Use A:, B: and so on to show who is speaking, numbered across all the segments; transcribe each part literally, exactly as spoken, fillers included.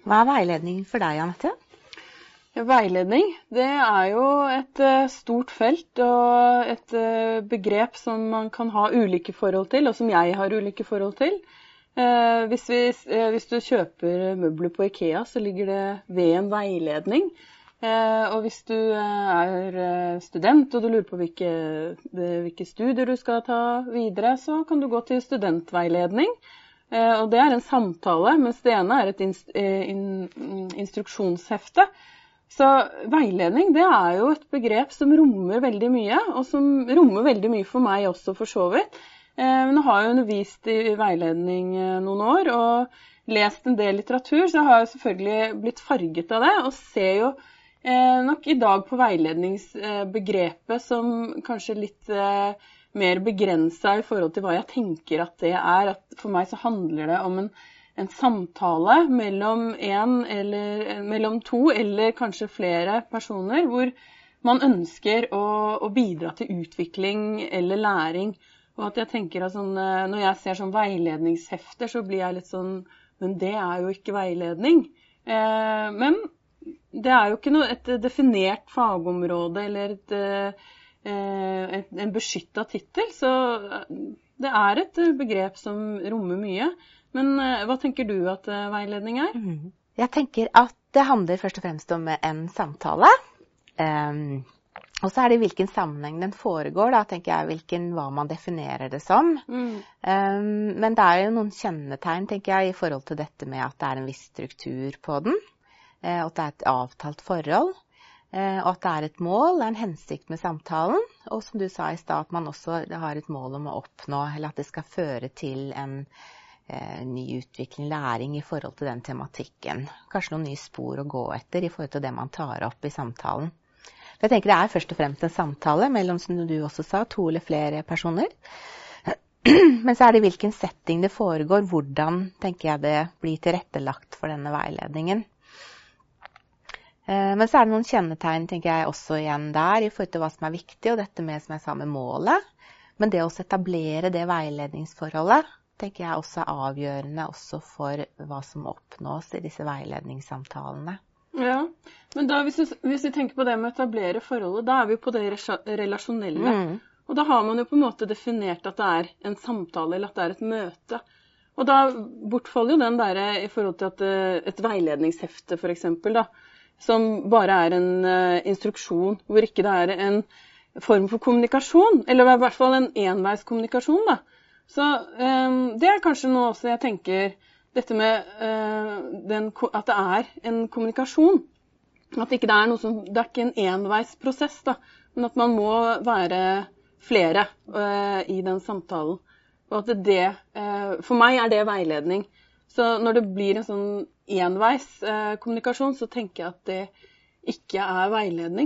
A: Hva er veiledning for deg, Anette?
B: Ja, veiledning, det er jo et uh, stort felt og et uh, begrep som man kan ha ulike forhold til, og som jeg har ulike forhold til. Uh, hvis, vi, uh, hvis du kjøper møbler på IKEA, så ligger det ved en veiledning. Uh, og hvis du uh, er student og du lurer på hvilke, hvilke studier du skal ta videre, så kan du gå til studentveiledning. Og det er en samtale, mens det ene er et inst in instruksjonshefte. Så veiledning, det er jo et begrep som rommer veldig mye, og som rommer veldig mye for meg også for så vidt. Nå har jeg undervist i veiledning noen år, og lest en del litteratur, så har jeg selvfølgelig blitt farget av det, og ser jo nok i dag på veiledningsbegrepet som kanskje litt mer begrenset i forhold til hva jeg tenker at det er. At for meg så handler det om en, en samtale mellom en eller mellom to eller kanskje flere personer hvor man ønsker å, å bidra til utvikling eller læring. Og at jeg tenker at sånn, når jeg ser sånn veiledningshefter så blir jeg litt sånn, men det er jo ikke veiledning. Eh, men det er jo ikke noe, et definert fagområde eller et en beskyttet titel, så det er et begrep som rommer mye. Men hva tenker du at veiledning er?
A: Jeg tenker at det handler først og fremst om en samtale. Um, og så er det hvilken sammenheng den foregår, da tenker jeg hvilken, hva man definerer det som. Mm. Um, men det er jo noen kjennetegn, tenker jeg, i forhold til dette med at det er en viss struktur på den, uh, og at det er et avtalt forhold. Og at det er et mål, det er en hensikt med samtalen, og som du sa i stad, at man også har et mål om å oppnå, eller at det skal føre til en eh, ny utvikling, læring i forhold til den tematikken. Kanskje noen nye spor å gå etter i forhold til det man tar opp i samtalen. Jeg tenker det er først og fremst en samtale mellom, som du også sa, to eller flere personer. Men så er det hvilken setting det foregår, hvordan tenker jeg det blir tilrettelagt for denne veiledningen. Men så er det noen kjennetegn, tenker jeg, også igjen der, i forhold til hva som er viktig, og dette med, som jeg sa, med målet. Men det å etablere det veiledningsforholdet, tenker jeg også er avgjørende også for hva som oppnås i disse veiledningssamtalene.
B: Ja, men da, hvis, du, hvis vi tenker på det med å etablere forholdet, da er vi på det relasjonelle. Mm. Og da har man jo på en måte definert at det er en samtale, eller at det er et møte. Og da bortfaller jo den der i forhold til at et veiledningshefte, for eksempel, da, som bare er en uh, instruksjon, hvor ikke det er en form for kommunikasjon, eller i hvert fall en enveiskommunikasjon, da. Så um, det er kanskje noe også jeg tenker, dette med uh, den, at det er en kommunikasjon, at ikke det er noe som, det er ikke en enveisprosess, da, men at man må være flere uh, i den samtalen. Og at det, uh, for meg er det veiledning. Så når det blir en sånn enveis eh, kommunikasjon, så tenker jeg at det ikke er veiledning.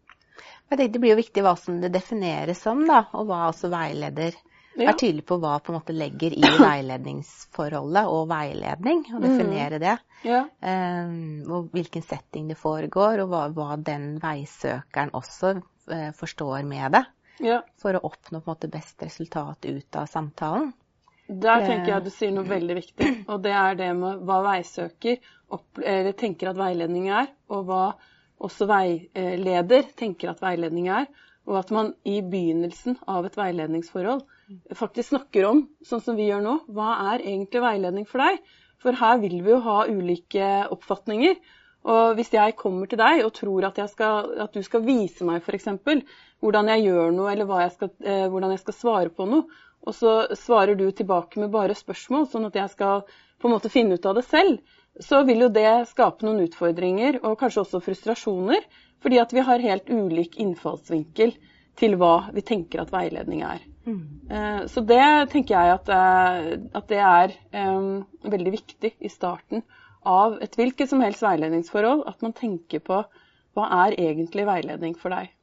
A: Jeg tenker det blir jo viktig hva som det defineres som, da, og hva også veileder ja. Er tydelig på hva på en måte legger i veiledningsforholdet og veiledning, og definere det. Mm. Ja. Um, og hvilken setting det foregår, og hva, hva den veisøkeren også uh, forstår med det, ja. For å oppnå på en måte best resultat ut av samtalen.
B: Der tenker jeg at du sier noe veldig viktig, og det er det med hva veisøker eller tenker at veiledning er, og hva også veileder tenker at veiledning er, og at man i begynnelsen av et veiledningsforhold faktisk snakker om, sånn som vi gjør nå, hva er egentlig veiledning for deg? For her vil vi jo ha ulike oppfatninger, og hvis jeg kommer til deg og tror at, jeg skal, at du skal vise meg for eksempel hvordan jeg gjør noe, eller hva jeg skal, eh, hvordan jeg skal svare på noe, og så svarer du tilbake med bare spørsmål, sånn at jeg skal på en måte finne ut av det selv, så vil jo det skape noen utfordringer, og kanskje også frustrasjoner, fordi at vi har helt ulik innfallsvinkel til hva vi tenker at veiledning er. Mm. Så det tenker jeg at, at det er um, veldig viktig i starten av et hvilket som helst veiledningsforhold, at man tenker på hva er egentlig veiledning for deg.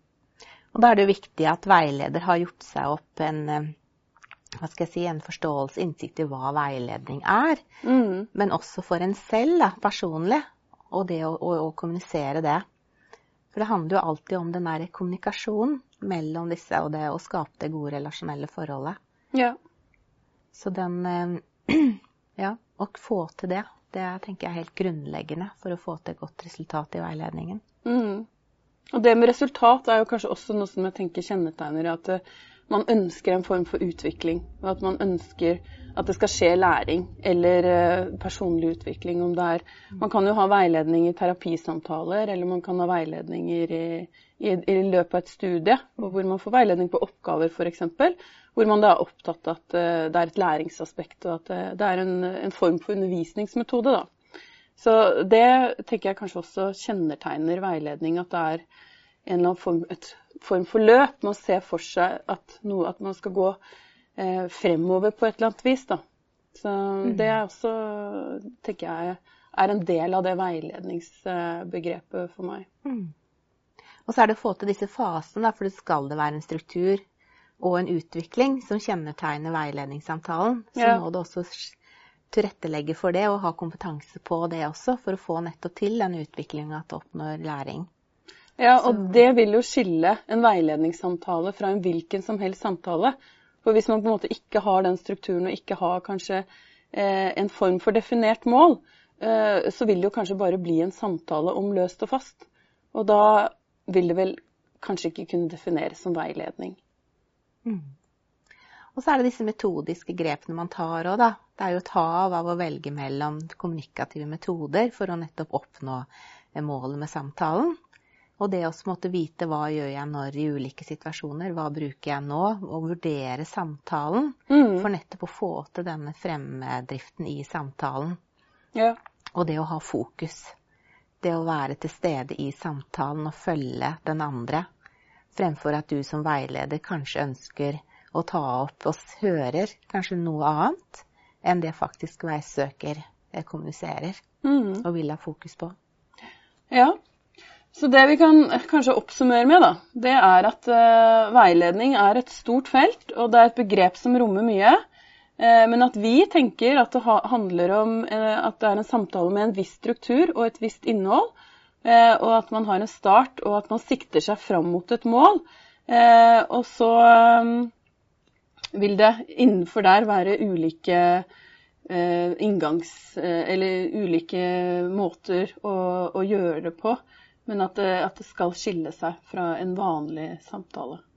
A: Og da er det jo viktig at veileder har gjort seg opp en... hva skal jeg si, en forståelse, innsikt i hva veiledning er, mm. men også for en selv, da, personlig, og det å, å, å kommunisere det. For det handler jo alltid om den der kommunikasjonen mellom disse, og det å skape det gode relasjonelle forholdet.
B: Ja.
A: Så den, ja, å få til det, Det tenker jeg er helt grunnleggende for å få til et godt resultat i veiledningen.
B: Mm. Og det med resultat er jo kanskje også noe som jeg tenker kjennetegner at man ønsker en form for utvikling, og at man ønsker at det skal skje læring eller personlig utvikling. Om det er, man kan jo ha veiledning i terapisamtaler, eller man kan ha veiledninger i, i, i løpet av et studie, hvor man får veiledning på oppgaver for eksempel, hvor man da er opptatt av at det er et læringsaspekt, og at det er en, en form for undervisningsmetode da. Så det tenker jeg kanskje også kjennetegner veiledning, at det er en eller annen form, et form for løp. Man ser for seg at, noe, at man skal gå eh, fremover på et eller annet vis da. Så mm. det er også, tenker jeg, er en del av det veiledningsbegrepet for meg.
A: Mm. Og så er det å få til disse fasene, for det skal det være en struktur og en utvikling som kjennetegner veiledningssamtalen. Så ja. Må det også tilrettelegge for det, og ha kompetanse på det også, for å få nettopp til den utviklingen til å oppnå læring.
B: Ja, og så. Det vil jo skille en veiledningssamtale fra en hvilken som helst samtale. For hvis man på en måte ikke har den strukturen, og ikke har kanskje eh, en form for definert mål, eh, så vil det jo kanskje bare bli en samtale om løst og fast. Og da vil det vel kanskje ikke kunne defineres som veiledning.
A: Mm. Og så er det disse metodiske grepene man tar også, da. Det er jo et hav av å velge mellom kommunikative metoder for å nettopp oppnå målet med samtalen. Og det også måtte vite hva gjør jeg når i ulike situasjoner, hva bruker jeg nå, og vurdere samtalen mm. for nettopp å få til denne fremdriften i samtalen.
B: Ja.
A: Og det å ha fokus. Det å være til stede i samtalen og følge den andre, fremfor at du som veileder kanskje ønsker å ta opp og hører kanskje noe annet enn det faktisk veisøker kommuniserer mm. og vil ha fokus på.
B: Ja, så det vi kan kanskje oppsummere med da, det er at uh, veiledning er et stort felt, og det er et begrep som rommer mye, uh, men at vi tenker at det ha handler om uh, at det er en samtale med en viss struktur og et visst innhold, uh, og at man har en start, og at man sikter seg fram mot et mål, uh, og så um, vil det innenfor der være ulike uh, inngangs, uh, eller ulike måter å, å gjøre det på, men at det, at det skal skille seg fra en vanlig samtale.